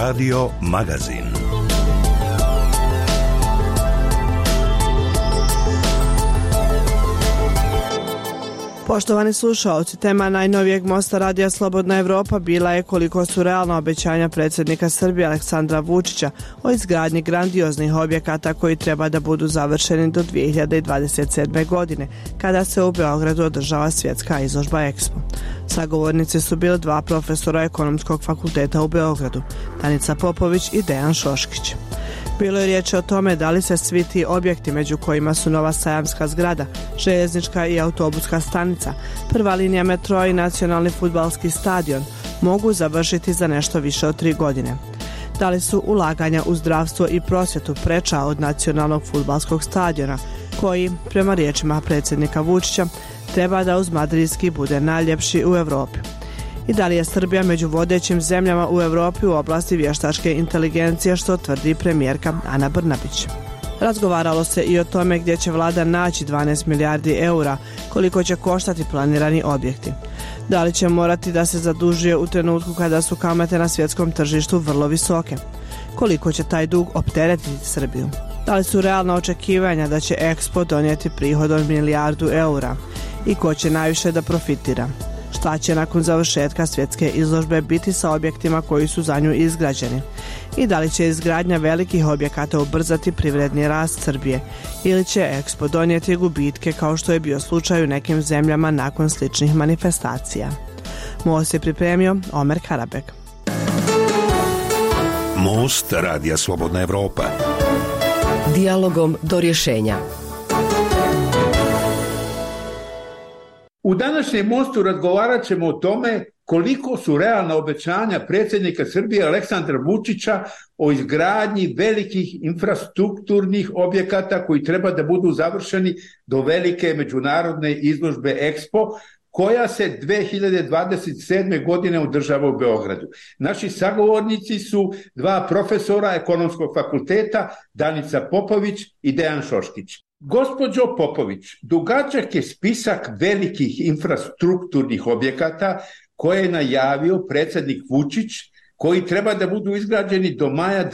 Radio Magazin. Poštovani slušaoci, tema najnovijeg mosta Radija Slobodna Evropa bila je koliko su realna obećanja predsjednika Srbije Aleksandra Vučića o izgradnji grandioznih objekata koji treba da budu završeni do 2027. godine, kada se u Beogradu održava svjetska izložba Expo. Sagovornici su bili dva profesora Ekonomskog fakulteta u Beogradu, Danica Popović i Dejan Šoškić. Bilo je riječ o tome da li se svi ti objekti, među kojima su nova sajamska zgrada, željeznička i autobuska stanica, prva linija metroa i nacionalni fudbalski stadion, mogu završiti za nešto više od 3 godine. Da li su ulaganja u zdravstvo i prosvjetu preča od nacionalnog fudbalskog stadiona, koji, prema riječima predsjednika Vučića, treba da uz madridski bude najljepši u Europi. I da li je Srbija među vodećim zemljama u Europi u oblasti vještačke inteligencije, što tvrdi premijerka Ana Brnabić. Razgovaralo se i o tome gdje će vlada naći 12 milijardi eura, koliko će koštati planirani objekti. Da li će morati da se zadužuje u trenutku kada su kamate na svjetskom tržištu vrlo visoke? Koliko će taj dug opteretiti Srbiju? Da li su realna očekivanja da će Expo donijeti prihod od 1 milijardu eura? I ko će najviše da profitira? Šta će nakon završetka svjetske izložbe biti sa objektima koji su za nju izgrađeni? I da li će izgradnja velikih objekata ubrzati privredni rast Srbije? Ili će Expo donijeti gubitke kao što je bio slučaj u nekim zemljama nakon sličnih manifestacija? Most je pripremio Omer Karabek. Most Radija Slobodna Evropa. Dijalogom do rješenja. U današnjem mostu razgovarat ćemo o tome koliko su realna obećanja predsjednika Srbije Aleksandra Vučića o izgradnji velikih infrastrukturnih objekata koji treba da budu završeni do velike međunarodne izložbe Expo, koja se 2027. godine održava u Beogradu. Naši sagovornici su dva profesora Ekonomskog fakulteta, Danica Popović i Dejan Šoškić. Gospođo Popović, dugačak je spisak velikih infrastrukturnih objekata koje je najavio predsjednik Vučić, koji treba da budu izgrađeni do maja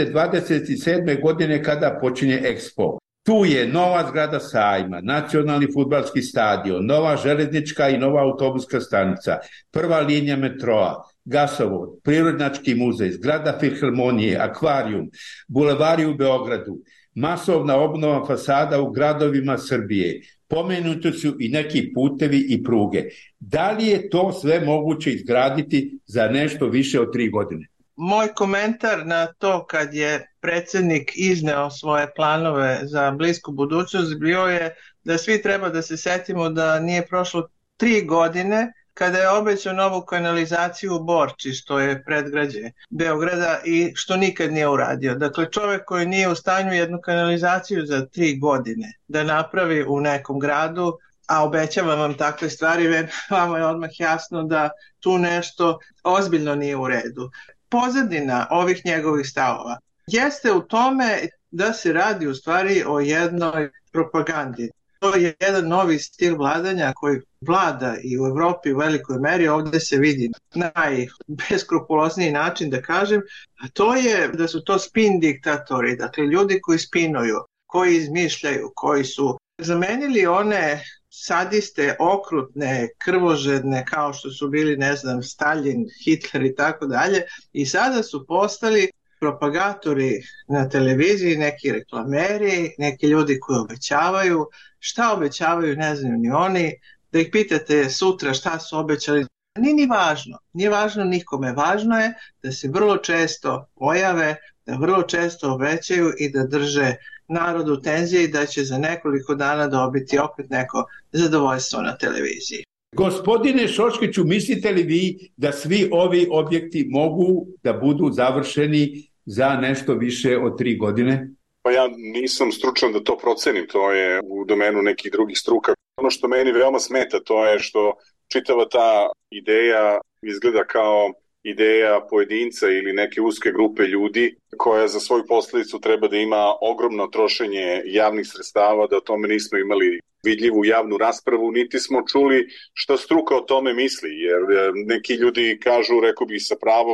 2027. godine kada počinje Expo. Tu je nova zgrada sajma, nacionalni fudbalski stadion, nova željeznička i nova autobuska stanica, prva linija metroa, gasovod, prirodnjački muzej, zgrada filharmonije, akvarijum, bulevari u Beogradu, masovna obnova fasada u gradovima Srbije. Pomenuti su i neki putevi i pruge. Da li je to sve moguće izgraditi za nešto više od 3 godine? Moj komentar na to kad je predsjednik izneo svoje planove za blisku budućnost bio je da svi treba da se setimo da nije prošlo 3 godine kada je obećao novu kanalizaciju u Borči, što je predgrađe Beograda i što nikad nije uradio. Dakle, čovjek koji nije u stanju jednu kanalizaciju za 3 godine da napravi u nekom gradu, a obećavam vam takve stvari, vama je odmah jasno da tu nešto ozbiljno nije u redu. Pozadina ovih njegovih stavova jeste u tome da se radi u stvari o jednoj propagandi. To je jedan novi stil vladanja koji vlada i u Evropi u velikoj meri, ovdje se vidi najbeskrupulozniji način da kažem, a to je da su to spin diktatori, dakle ljudi koji spinuju, koji izmišljaju, koji su zamenili one sadiste, okrutne, krvožedne kao što su bili, ne znam, Stalin, Hitler i tako dalje, i sada su postali propagatori na televiziji, neki reklameri, neki ljudi koji obećavaju. Šta obećavaju ne znaju ni oni, da ih pitate sutra šta su obećali, nije važno nikome, važno je da se vrlo često pojave, da vrlo često obećaju i da drže narod u tenziji i da će za nekoliko dana dobiti opet neko zadovoljstvo na televiziji. Gospodine Šoškiću, mislite li vi da svi ovi objekti mogu da budu završeni za nešto više od 3 godine? Pa ja nisam stručan da to procenim, to je u domenu nekih drugih struka. Ono što meni veoma smeta to je što čitava ta ideja izgleda kao ideja pojedinca ili neke uske grupe ljudi koja za svoju posljedicu treba da ima ogromno trošenje javnih sredstava, da o tome nismo imali vidljivu javnu raspravu, niti smo čuli šta struka o tome misli, jer neki ljudi kažu, rekao bih sa pravom,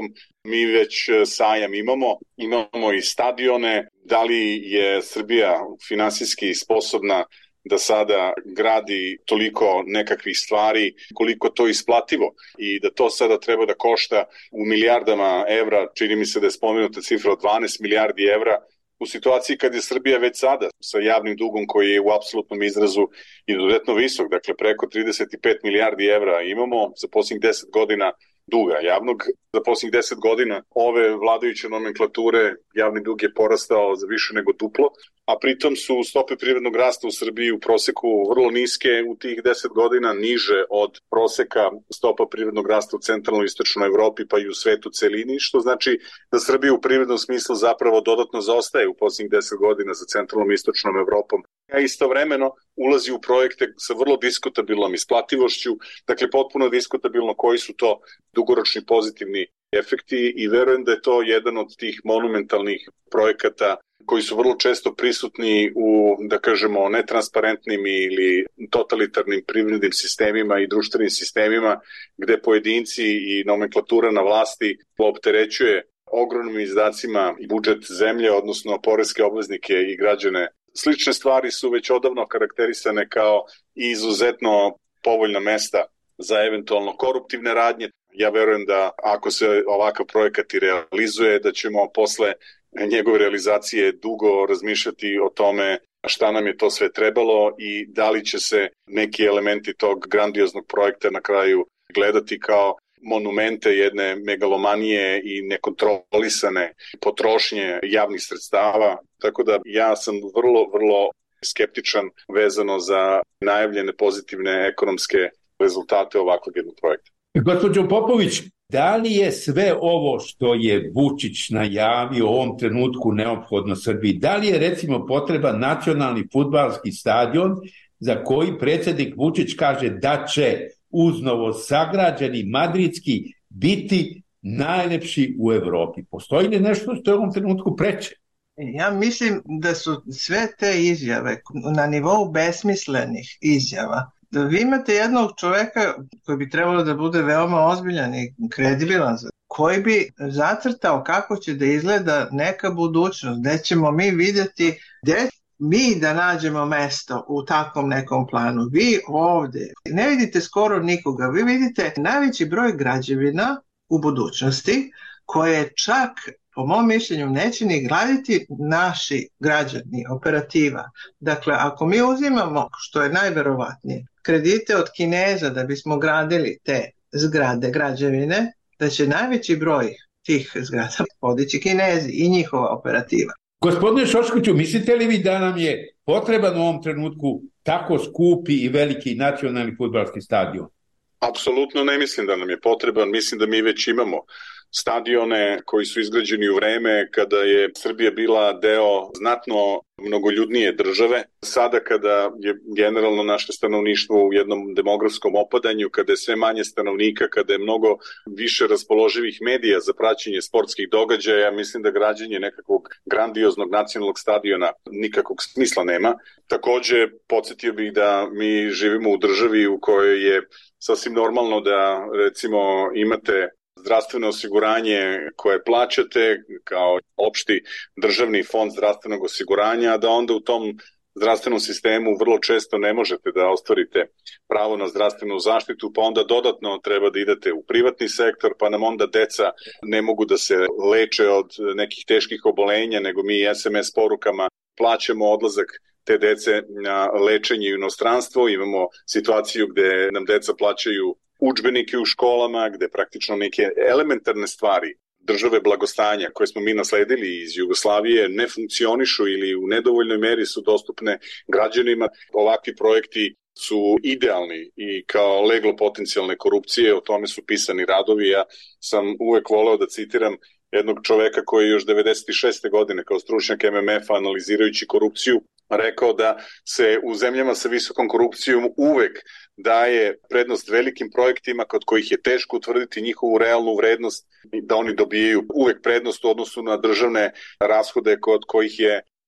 Mi već sajam imamo i stadione. Da li je Srbija finansijski sposobna da sada gradi toliko nekakvih stvari, koliko to isplativo i da to sada treba da košta u milijardama evra, čini mi se da je spomenuta cifra od 12 milijardi evra, u situaciji kad je Srbija već sada sa javnim dugom koji je u apsolutnom izrazu izuzetno visok, dakle preko 35 milijardi evra imamo za posljednjih 10 godina duga javnog. Za posljednjih 10 godina ove vladajuće nomenklature javni dug je porastao za više nego duplo, a pritom su stope privrednog rasta u Srbiji u proseku vrlo niske u tih 10 godina, niže od proseka stopa privrednog rasta u centralnoj i istočnoj Evropi pa i u svetu celini, što znači da Srbija u privrednom smislu zapravo dodatno zaostaje u posljednjih 10 godina za centralnom i istočnom Evropom. A istovremeno ulazi u projekte sa vrlo diskutabilnom isplativošću, dakle potpuno diskutabilno koji su to dugoročni pozitivni efekti i verujem da je to jedan od tih monumentalnih projekata koji su vrlo često prisutni u, da kažemo, netransparentnim ili totalitarnim privrednim sistemima i društvenim sistemima gde pojedinci i nomenklatura na vlasti opterećuje ogromnim izdacima budžet zemlje, odnosno poreske obveznike i građane. Slične stvari su već odavno karakterisane kao izuzetno povoljna mesta za eventualno koruptivne radnje. Ja verujem da ako se ovakav projekat i realizuje, da ćemo posle njegove realizacije dugo razmišljati o tome šta nam je to sve trebalo i da li će se neki elementi tog grandioznog projekta na kraju gledati kao monumente jedne megalomanije i nekontrolisane potrošnje javnih sredstava. Tako da ja sam vrlo skeptičan vezano za najavljene pozitivne ekonomske rezultate ovakvog jednog projekta. Gospođo Popović, da li je sve ovo što je Vučić najavio u ovom trenutku neophodno Srbiji? Da li je recimo potreban nacionalni fudbalski stadion za koji predsjednik Vučić kaže da će uz novosagrađeni madridski biti najlepši u Evropi? Postoji li nešto što je u ovom trenutku preče? Ja mislim da su sve te izjave na nivou besmislenih izjava. Vi imate jednog čoveka koji bi trebalo da bude veoma ozbiljan i kredibilan, koji bi zacrtao kako će da izgleda neka budućnost, gde ćemo mi vidjeti, gde mi da nađemo mesto u takvom nekom planu. Vi ovde ne vidite skoro nikoga, vi vidite najveći broj građevina u budućnosti koje čak, po mom mišljenju, neće ni graditi naši građani, operativa. Dakle, ako mi uzimamo, što je najverovatnije, kredite od Kineza da bismo gradili te zgrade, građevine, da će najveći broj tih zgrada podići Kinezi i njihova operativa. Gospodine Šoškoviću, mislite li vi da nam je potreban u ovom trenutku tako skupi i veliki nacionalni fudbalski stadion? Apsolutno ne mislim da nam je potreban, mislim da mi već imamo stadione koji su izgrađeni u vreme kada je Srbija bila deo znatno mnogoljudnije države. Sada kada je generalno naše stanovništvo u jednom demografskom opadanju, kada je sve manje stanovnika, kada je mnogo više raspoloživih medija za praćenje sportskih događaja, mislim da građenje nekakvog grandioznog nacionalnog stadiona nikakvog smisla nema. Takođe, podsjetio bih da mi živimo u državi u kojoj je sasvim normalno da recimo imate zdravstveno osiguranje koje plaćate kao opšti državni fond zdravstvenog osiguranja, da onda u tom zdravstvenom sistemu vrlo često ne možete da ostvarite pravo na zdravstvenu zaštitu, pa onda dodatno treba da idete u privatni sektor, pa nam onda deca ne mogu da se leče od nekih teških obolenja, nego mi SMS porukama plaćamo odlazak te dece na lečenje u inostranstvo. Imamo situaciju gde nam deca plaćaju udžbenike u školama, gde praktično neke elementarne stvari države blagostanja koje smo mi nasledili iz Jugoslavije ne funkcionišu ili u nedovoljnoj meri su dostupne građanima. Ovakvi projekti su idealni i kao leglo potencijalne korupcije, o tome su pisani radovi. Ja sam uvek voleo da citiram jednog čoveka koji je još 96. godine kao stručnjak MMF-a analizirajući korupciju rekao da se u zemljama sa visokom korupcijom uvek daje prednost velikim projektima kod kojih je teško utvrditi njihovu realnu vrednost, da oni dobijaju uvek prednost u odnosu na državne rashode kod kojih je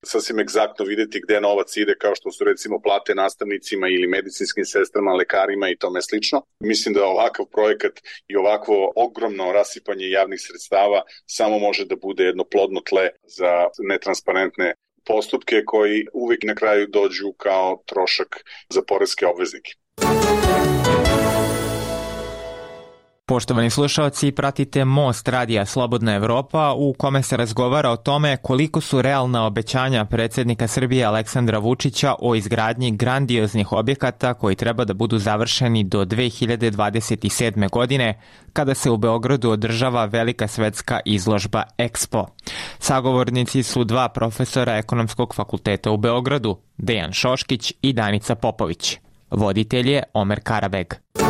sasvim egzaktno videti gde novac ide, kao što su recimo plate nastavnicima ili medicinskim sestrama, lekarima i tome slično. Mislim da ovakav projekat i ovakvo ogromno rasipanje javnih sredstava samo može da bude jedno plodno tle za netransparentne postupke koji uvijek na kraju dođu kao trošak za poreske obveznike. Poštovani slušalci, pratite Most radija Slobodna Evropa u kome se razgovara o tome koliko su realna obećanja predsjednika Srbije Aleksandra Vučića o izgradnji grandioznih objekata koji treba da budu završeni do 2027. godine, kada se u Beogradu održava velika svetska izložba Expo. Sagovornici su dva profesora Ekonomskog fakulteta u Beogradu, Dejan Šoškić i Danica Popović. Voditelj je Omer Karabeg.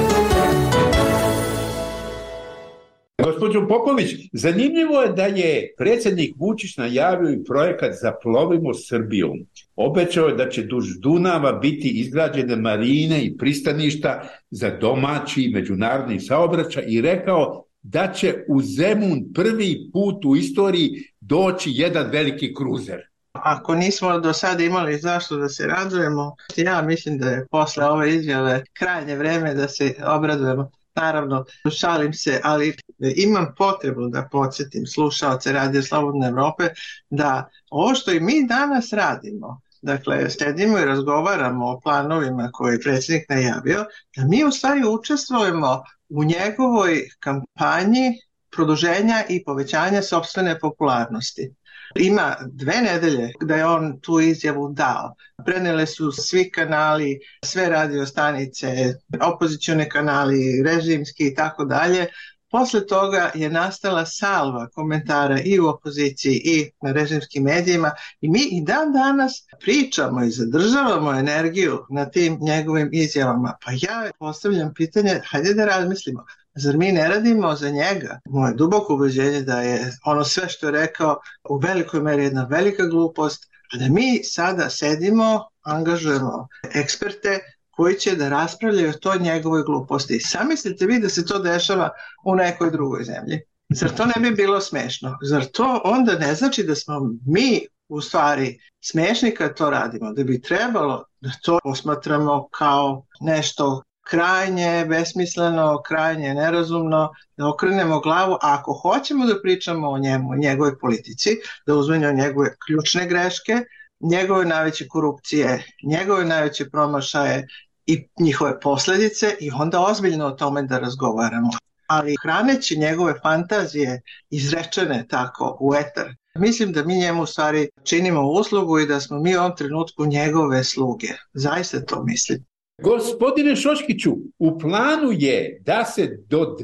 Gospođo Popović, zanimljivo je da je predsjednik Vučić najavio i projekat Zaplovimo Srbiju. Obećao je da će duž Dunava biti izgrađene marine i pristaništa za domaći i međunarodni saobraćaj i rekao da će u Zemun prvi put u istoriji doći jedan veliki kruzer. Ako nismo do sada imali zašto da se radujemo, ja mislim da je posle ove izjave krajnje vreme da se obradujemo. Naravno, šalim se, ali imam potrebu da podsjetim slušaoce Radio Slobodne Evrope da ovo što i mi danas radimo, dakle, sedimo i razgovaramo o planovima koje je predsjednik najavio, da mi u stvari učestvujemo u njegovoj kampanji produženja i povećanja sopstvene popularnosti. Ima 2 nedelje da je on tu izjavu dao. Prenele su svi kanali, sve radio stanice, opozicione kanali, režimski i tako dalje. Posle toga je nastala salva komentara i u opoziciji i na režimskim medijima i mi i dan danas pričamo i zadržavamo energiju na tim njegovim izjavama. Pa ja postavljam pitanje, hajde da razmislimo. Zar mi ne radimo za njega? Moje duboko ubeđenje da je ono sve što je rekao u velikoj meri jedna velika glupost, a da mi sada sedimo, angažujemo eksperte koji će da raspravljaju o toj njegovoj gluposti. Zamislite vi da se to dešava u nekoj drugoj zemlji. Zar to ne bi bilo smešno? Zar to onda ne znači da smo mi u stvari smešni kad to radimo? Da bi trebalo da to posmatramo kao nešto krajnje besmisleno, krajnje nerazumno, da okrenemo glavu, a ako hoćemo da pričamo o njemu, o njegovoj politici, da uzmemo njegove ključne greške, njegove najveće korupcije, njegove najveće promašaje i njihove posljedice i onda ozbiljno o tome da razgovaramo. Ali hraneći njegove fantazije izrečene tako u etar, mislim da mi njemu u stvari činimo uslugu i da smo mi u ovom trenutku njegove sluge. Zaista to mislim. Gospodine Šoškiću, u planu je da se do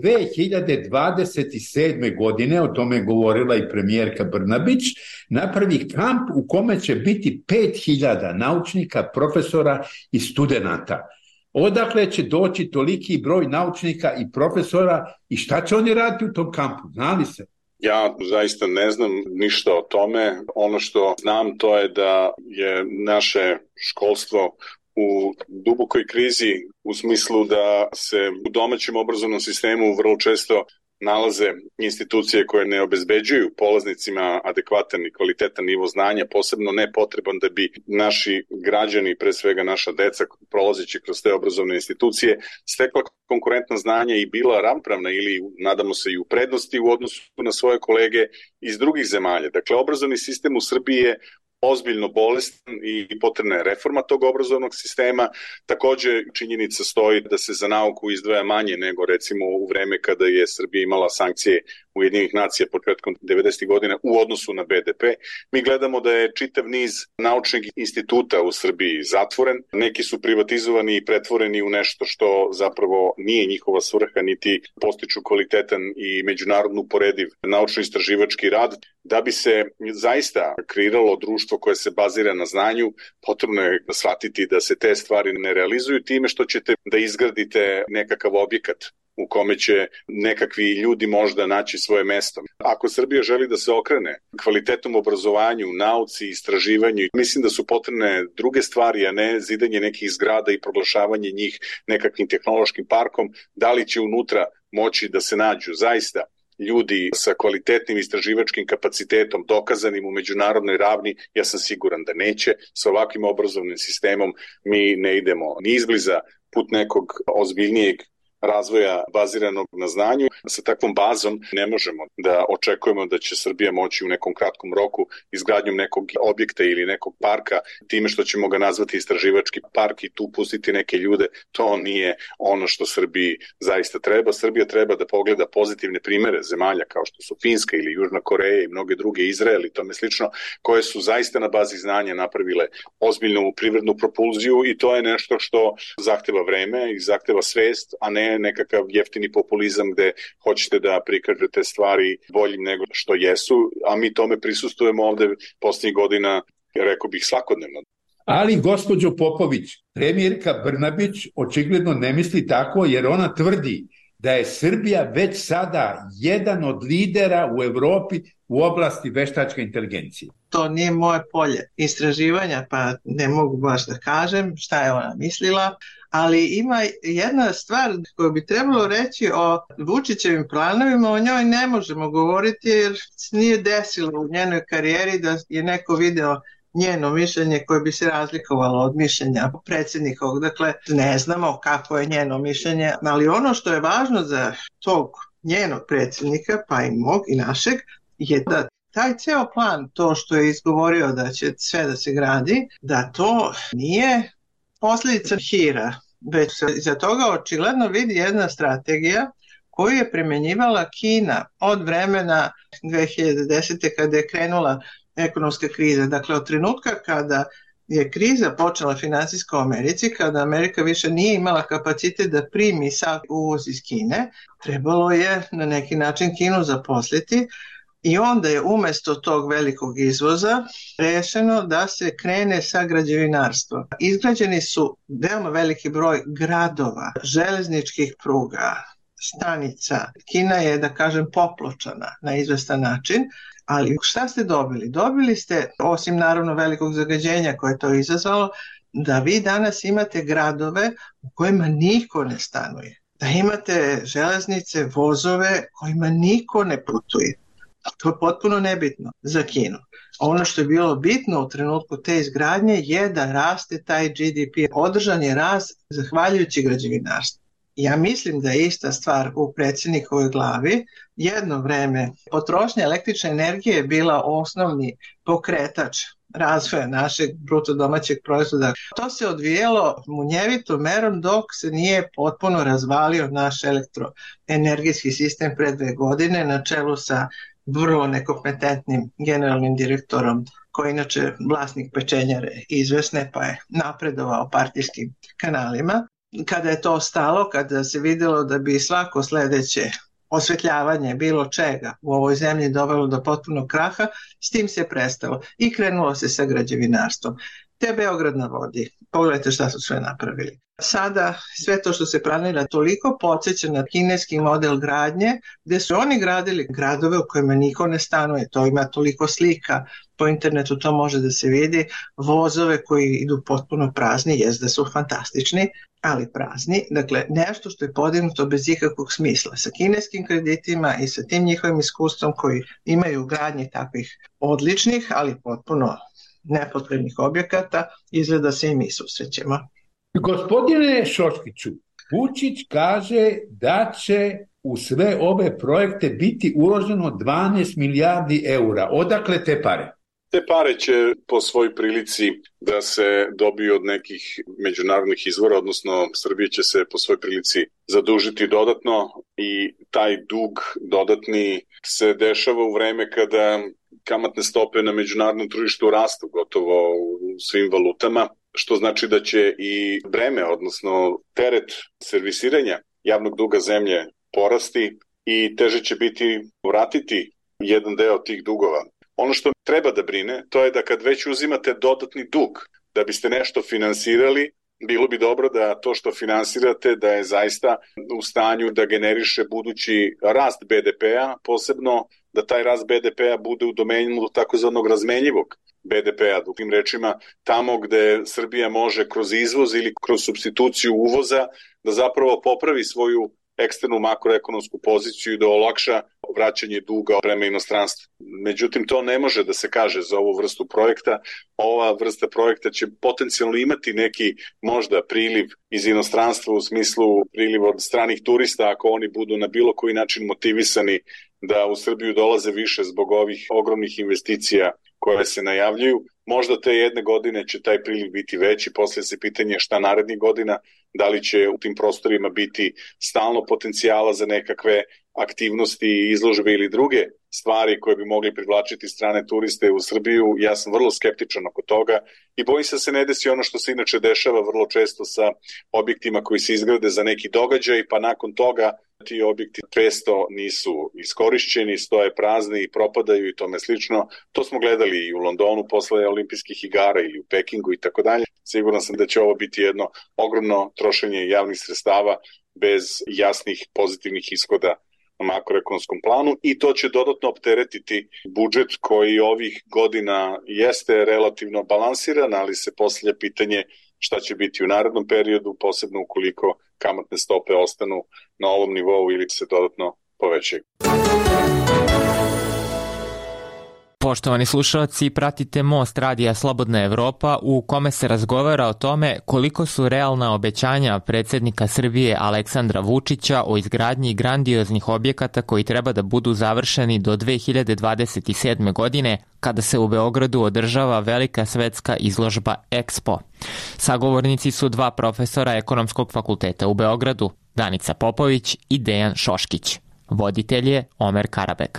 2027. godine, o tome je govorila i premijerka Brnabić, napravi kamp u kome će biti 5000 naučnika, profesora i studenata. Odakle će doći toliki broj naučnika i profesora i šta će oni raditi u tom kampu? Znali se? Ja zaista ne znam ništa o tome. Ono što znam to je da je naše školstvo u dubokoj krizi u smislu da se u domaćem obrazovnom sistemu vrlo često nalaze institucije koje ne obezbeđuju polaznicima adekvatan i kvalitetan nivo znanja, posebno ne potreban da bi naši građani, pre svega naša deca, prolazeći kroz te obrazovne institucije, stekla konkurentna znanja i bila ravnopravna ili, nadamo se, i u prednosti u odnosu na svoje kolege iz drugih zemalja. Dakle, obrazovni sistem u Srbiji je ozbiljno bolestan i potrebna je reforma tog obrazovnog sistema. Takođe, činjenica stoji da se za nauku izdvaja manje nego recimo u vreme kada je Srbija imala sankcije Ujedinjenih nacija početkom 90. godina u odnosu na BDP. Mi gledamo da je čitav niz naučnih instituta u Srbiji zatvoren. Neki su privatizovani i pretvoreni u nešto što zapravo nije njihova svrha, niti postiču kvalitetan i međunarodno uporediv naučno-istraživački rad. Da bi se zaista kreiralo društvo koje se bazira na znanju, potrebno je shvatiti da se te stvari ne realizuju time što ćete da izgradite nekakav objekat u kome će nekakvi ljudi možda naći svoje mesto. Ako Srbija želi da se okrene kvalitetom obrazovanju, nauci, istraživanju, mislim da su potrebne druge stvari, a ne zidanje nekih zgrada i proglašavanje njih nekakvim tehnološkim parkom. Da li će unutra moći da se nađu zaista ljudi sa kvalitetnim istraživačkim kapacitetom, dokazanim u međunarodnoj ravni, ja sam siguran da neće. Sa ovakvim obrazovnim sistemom mi ne idemo ni izbliza put nekog ozbiljnijeg razvoja baziranog na znanju. Sa takvom bazom ne možemo da očekujemo da će Srbija moći u nekom kratkom roku izgradnjom nekog objekta ili nekog parka, time što ćemo ga nazvati istraživački park i tu pustiti neke ljude. To nije ono što Srbiji zaista treba. Srbija treba da pogleda pozitivne primere zemalja kao što su Finska ili Južna Koreja i mnoge druge, Izrael i tome slično, koje su zaista na bazi znanja napravile ozbiljnu privrednu propulziju i to je nešto što zahteva vreme i zahteva svest, a ne nekakav jeftini populizam gde hoćete da prikažete stvari boljim nego što jesu, a mi tome prisustujemo ovde posljednjih godina, rekao bih, svakodnevno. Ali, gospođo Popović, premijerka Brnabić očigledno ne misli tako, jer ona tvrdi da je Srbija već sada jedan od lidera u Evropi u oblasti veštačke inteligencije. To nije moje polje istraživanja, pa ne mogu baš da kažem šta je ona mislila, ali ima jedna stvar koju bi trebalo reći o Vučićevim planovima, o njoj ne možemo govoriti jer nije desilo u njenoj karijeri da je neko video njeno mišljenje koje bi se razlikovalo od mišljenja predsjednikovog. Dakle, ne znamo kako je njeno mišljenje, ali ono što je važno za tog njenog predsjednika, pa i mog i našeg, je da taj ceo plan, to što je izgovorio da će sve da se gradi, da to nije posljedica hira, već se iza toga očigledno vidi jedna strategija koju je primjenjivala Kina od vremena 2010. kada je krenula ekonomska kriza. Dakle, od trenutka kada je kriza počela finansijska u Americi, kada Amerika više nije imala kapacitet da primi sav uvoz iz Kine, trebalo je na neki način Kinu zaposliti i onda je umjesto tog velikog izvoza rešeno da se krene sa građevinarstvom. Izgrađeni su veoma veliki broj gradova, železničkih pruga, stanica. Kina je, da kažem, popločana na izvestan način, ali šta ste dobili? Dobili ste, osim naravno velikog zagađenja koje je to izazvalo, da vi danas imate gradove u kojima niko ne stanuje. Da imate železnice, vozove kojima niko ne putuje. To je potpuno nebitno za Kinu. Ono što je bilo bitno u trenutku te izgradnje je da raste taj GDP. Održan je rast zahvaljujući građevinarstvu. Ja mislim da je ista stvar u predsjednikovoj glavi. Jedno vreme potrošnja električne energije je bila osnovni pokretač razvoja našeg bruto domaćeg proizvoda. To se odvijelo munjevitom merom dok se nije potpuno razvalio naš elektroenergetski sistem pre 2 godine na čelu sa vrlo nekompetentnim generalnim direktorom koji je inače vlasnik pečenjare izvesne pa je napredovao partijskim kanalima. Kada je to stalo, kada se vidjelo da bi svako sledeće osvetljavanje bilo čega u ovoj zemlji dovelo do potpunog kraha, s tim se prestalo i krenulo se sa građevinarstvom. Te Beograd na vodi, pogledajte šta su sve napravili. Sada sve to što se planira toliko podsjeća na kineski model gradnje, gde su oni gradili gradove u kojima niko ne stanuje, to ima toliko slika, po internetu to može da se vidi, vozove koji idu potpuno prazni, da su fantastični, ali prazni, dakle nešto što je podignuto bez ikakvog smisla, sa kineskim kreditima i sa tim njihovim iskustvom koji imaju u gradnji takvih odličnih, ali potpuno nepotrebnih objekata, izgleda se i mi susrećemo. Gospodine Šoškiću, Vučić kaže da će u sve ove projekte biti uloženo 12 milijardi eura. Odakle te pare? Te pare će po svoj prilici da se dobiju od nekih međunarodnih izvora, odnosno Srbija će se po svoj prilici zadužiti dodatno i taj dug dodatni se dešava u vreme kada kamatne stope na međunarodnom tržištu rastu gotovo u svim valutama, što znači da će i breme, odnosno teret servisiranja javnog duga zemlje porasti i teže će biti vratiti jedan deo tih dugova. Ono što treba da brine, to je da kad već uzimate dodatni dug da biste nešto finansirali, bilo bi dobro da to što finansirate da je zaista u stanju da generiše budući rast BDP-a, posebno da taj rast BDP-a bude u domenu takozvanog razmenjivog BDP-a, drugim rečima, tamo gde Srbija može kroz izvoz ili kroz supstituciju uvoza da zapravo popravi svoju eksternu makroekonomsku poziciju i da olakša vraćanje duga prema inostranstvu. Međutim, to ne može da se kaže za ovu vrstu projekta. Ova vrsta projekta će potencijalno imati neki možda priliv iz inostranstva u smislu priliv od stranih turista ako oni budu na bilo koji način motivisani da u Srbiju dolaze više zbog ovih ogromnih investicija koje se najavljuju. Možda te jedne godine će taj priliv biti veći, poslije se pitanje šta narednih godina, da li će u tim prostorima biti stalno potencijala za nekakve aktivnosti, izložbe ili druge stvari koje bi mogli privlačiti strane turiste u Srbiju. Ja sam vrlo skeptičan oko toga i bojim se da se ne desi ono što se inače dešava vrlo često sa objektima koji se izgrade za neki događaj, pa nakon toga ti objekti često nisu iskorišćeni, stoje prazni i propadaju i tome slično. To smo gledali i u Londonu posle olimpijskih igara ili u Pekingu i tako dalje. Siguran sam da će ovo biti jedno ogromno trošenje javnih sredstava bez jasnih pozitivnih ishoda na makroekonomskom planu i to će dodatno opteretiti budžet koji ovih godina jeste relativno balansiran, ali se postavlja pitanje šta će biti u narednom periodu, posebno ukoliko kamatne stope ostanu na ovom nivou ili se dodatno povećaju. Poštovani slušalci, pratite Most radija Slobodna Evropa u kome se razgovara o tome koliko su realna obećanja predsjednika Srbije Aleksandra Vučića o izgradnji grandioznih objekata koji treba da budu završeni do 2027. godine kada se u Beogradu održava velika svetska izložba EXPO. Sagovornici su dva profesora Ekonomskog fakulteta u Beogradu, Danica Popović i Dejan Šoškić. Voditelj je Omer Karabek.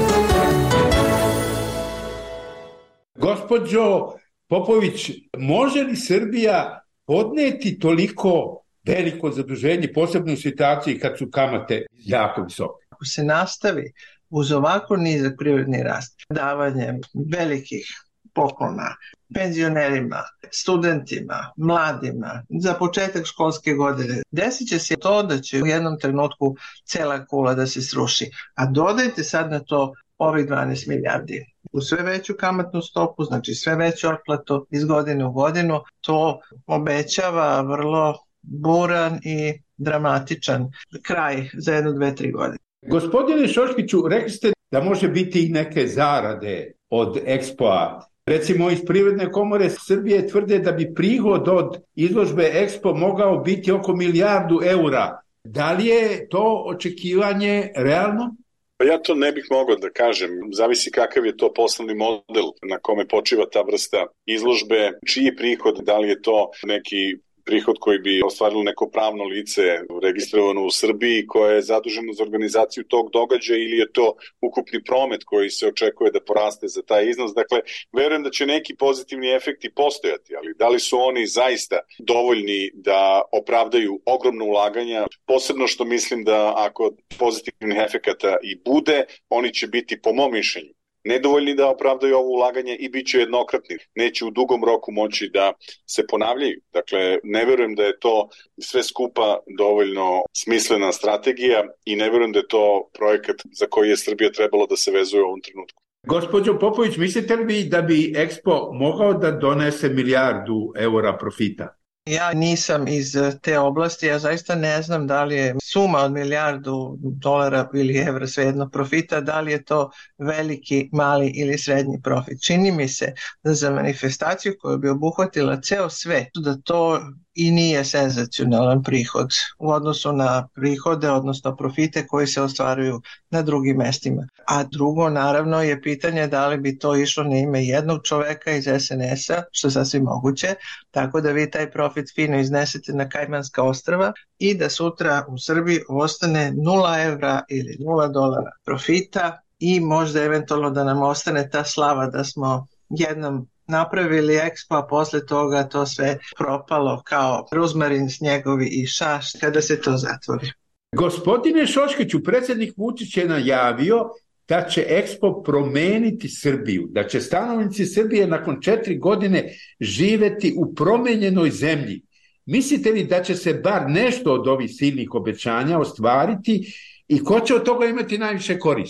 Gospođo Popović, može li Srbija podneti toliko veliko zaduženje, posebno u situaciji kad su kamate jako visoke? Ako se nastavi uz ovako nizak privredni rast, davanjem velikih poklona penzionerima, studentima, mladima, za početak školske godine, desit će se to da će u jednom trenutku cela kula da se sruši. A dodajte sad na to ovih 12 milijardi. U sve veću kamatnu stopu, znači sve veću otplatu iz godine u godinu, to obećava vrlo buran i dramatičan kraj za 1, 2, 3 godine. Gospodine Šoškiću, rekli ste da može biti i neke zarade od EXPO-a. Recimo iz Privredne komore Srbije tvrde da bi prihod od izložbe EXPO mogao biti oko 1 milijardu eura. Da li je to očekivanje realno? Pa ja to ne bih mogao da kažem, zavisi kakav je to poslovni model na kome počiva ta vrsta izložbe, čiji prihod, da li je to neki prihod koji bi ostvarilo neko pravno lice registrovano u Srbiji koje je zaduženo za organizaciju tog događaja ili je to ukupni promet koji se očekuje da poraste za taj iznos. Dakle, verujem da će neki pozitivni efekti postojati, ali da li su oni zaista dovoljni da opravdaju ogromno ulaganja, posebno što mislim da ako pozitivnih efekata i bude, oni će biti po mom mišljenju nedovoljni da opravdaju ovo ulaganje i bit će jednokratni. Neće u dugom roku moći da se ponavljaju. Dakle, ne verujem da je to sve skupa dovoljno smislena strategija i ne verujem da je to projekat za koji je Srbija trebalo da se vezuje u ovom trenutku. Gospođo Popović, mislite li da bi EXPO mogao da donese 1 milijardu eura profita? Ja nisam iz te oblasti, ja zaista ne znam da li je suma od 1 milijardu dolara ili evra svejedno profita, da li je to veliki, mali ili srednji profit. Čini mi se da za manifestaciju koja bi obuhvatila ceo svet, da to i nije senzacionalan prihod u odnosu na prihode, odnosno profite koji se ostvaruju na drugim mestima. A drugo, naravno, je pitanje da li bi to išlo na ime jednog čoveka iz SNS-a, što je sasvim moguće, tako da vi taj profit fino iznesete na Kajmanska ostrva i da sutra u Srbiji ostane 0 evra ili 0 dolara profita i možda eventualno da nam ostane ta slava da smo jednom napravili EXPO, a posle toga to sve propalo kao ruzmarin, snjegovi i šaš kada se to zatvori. Gospodine Šoškiću, predsjednik Vučić je najavio da će EXPO promeniti Srbiju, da će stanovnici Srbije nakon 4 godine živeti u promenjenoj zemlji. Mislite li da će se bar nešto od ovih silnih obećanja ostvariti i ko će od toga imati najviše koristi?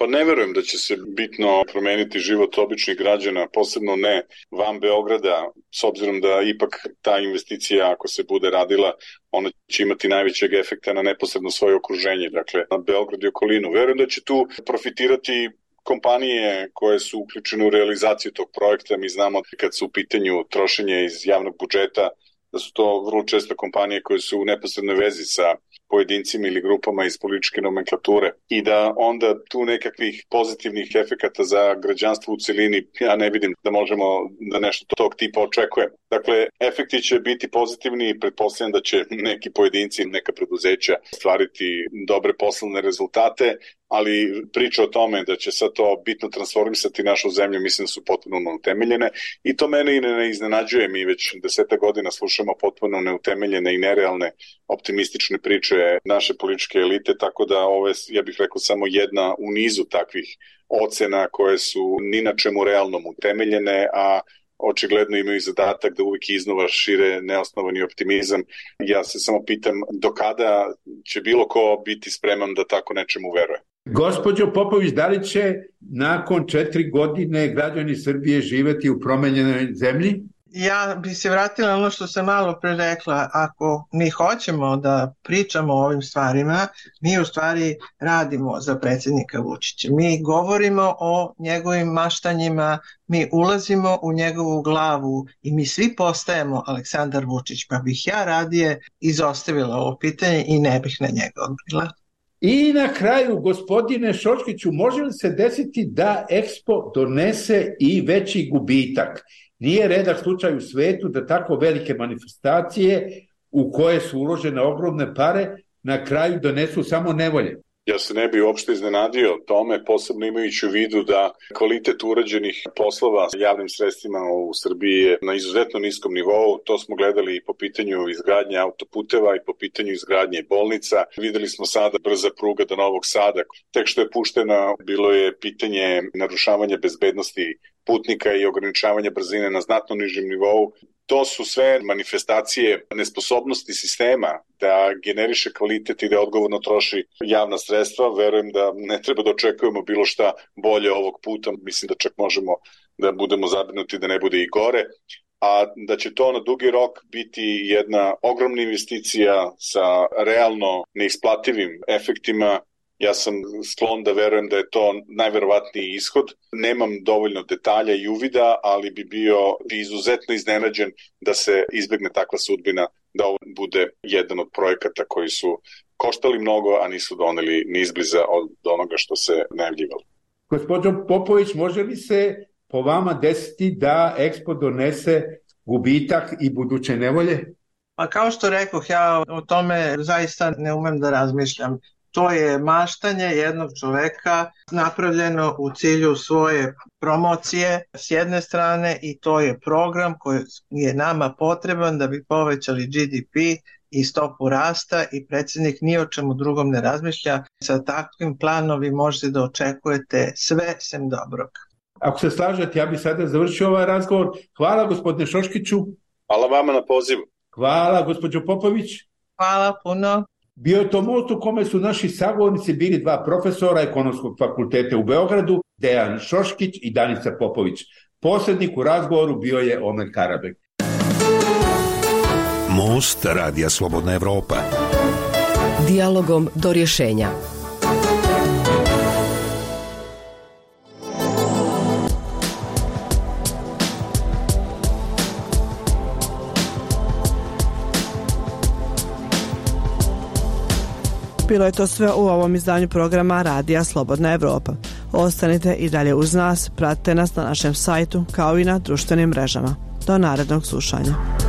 Pa ne verujem da će se bitno promeniti život običnih građana, posebno ne van Beograda, s obzirom da ipak ta investicija, ako se bude radila, ona će imati najvećeg efekta na neposredno svoje okruženje, dakle na Beograd i okolinu. Verujem da će tu profitirati kompanije koje su uključene u realizaciju tog projekta. Mi znamo kad su u pitanju trošenje iz javnog budžeta, da su to vrlo često kompanije koje su u neposrednoj vezi sa pojedincima ili grupama iz političke nomenklature i da onda tu nekakvih pozitivnih efekata za građanstvo u celini ja ne vidim da možemo da nešto tog tipa očekujemo. Dakle, efekti će biti pozitivni i pretpostavljam da će neki pojedinci, neka preduzeća stvariti dobre poslovne rezultate, ali priča o tome da će sad to bitno transformisati našu zemlju, mislim da su potpuno neutemeljene i to mene i ne iznenađuje. Mi već 10 godina slušamo potpuno neutemeljene i nerealne optimistične priče naše političke elite, tako da ovo je, ja bih rekao, samo jedna u nizu takvih ocena koje su ni na čemu realnom utemeljene, a očigledno imaju zadatak da uvijek iznova šire neosnovani optimizam. Ja se samo pitam do kada će bilo ko biti spreman da tako nečemu veruje. Gospođo Popović, da li će nakon 4 godine građani Srbije živeti u promenjenoj zemlji? Ja bi se vratila na ono što sam malo pre rekla. Ako mi hoćemo da pričamo o ovim stvarima, mi u stvari radimo za predsjednika Vučića. Mi govorimo o njegovim maštanjima, mi ulazimo u njegovu glavu i mi svi postajemo Aleksandar Vučić, pa bih ja radije izostavila ovo pitanje i ne bih na njega odgovorila. I na kraju, gospodine Šoškiću, može li se desiti da Expo donese i veći gubitak? Nije redak slučaj u svetu da tako velike manifestacije u koje su uložene ogromne pare na kraju donesu samo nevolje. Ja se ne bi uopšte iznenadio tome, posebno imajući u vidu da kvalitet urađenih poslova sa javnim sredstvima u Srbiji je na izuzetno niskom nivou. To smo gledali i po pitanju izgradnje autoputeva i po pitanju izgradnje bolnica. Videli smo sada brza pruga do Novog Sada. Tek što je puštena, bilo je pitanje narušavanja bezbednosti putnika i ograničavanja brzine na znatno nižem nivou. To su sve manifestacije nesposobnosti sistema da generiše kvalitet i da odgovorno troši javna sredstva. Verujem da ne treba da očekujemo bilo šta bolje ovog puta. Mislim da čak možemo da budemo zabrinuti da ne bude i gore. A da će to na dugi rok biti jedna ogromna investicija sa realno neisplativim efektima. Ja sam sklon da verujem da je to najverovatniji ishod. Nemam dovoljno detalja i uvida, ali bi bio izuzetno iznenađen da se izbegne takva sudbina, da ovo bude jedan od projekata koji su koštali mnogo, a nisu doneli ni izbliza od onoga što se najavljivalo. Gospodin Popović, može li se po vama desiti da Expo donese gubitak i buduće nevolje? Pa kao što rekoh, ja o tome zaista ne umem da razmišljam. To je maštanje jednog čoveka napravljeno u cilju svoje promocije s jedne strane i to je program koji je nama potreban da bi povećali GDP i stopu rasta i predsjednik ni o čemu drugom ne razmišlja. Sa takvim planom vi možete da očekujete sve sem dobrog. Ako se slažete, ja bih sada završio ovaj razgovor. Hvala gospodine Šoškiću. Hvala vama na pozivu. Hvala gospođo Popović. Hvala puno. Bio je to most u kome su naši sagovornici bili 2 profesora Ekonomskog fakulteta u Beogradu, Dejan Šoškić i Danica Popović. Posrednik u razgovoru bio je Omer Karabek. Most Radija Slobodna Evropa. Dijalogom do rješenja. Bilo je to sve u ovom izdanju programa Radija Slobodna Evropa. Ostanite i dalje uz nas, pratite nas na našem sajtu kao i na društvenim mrežama. Do narednog slušanja.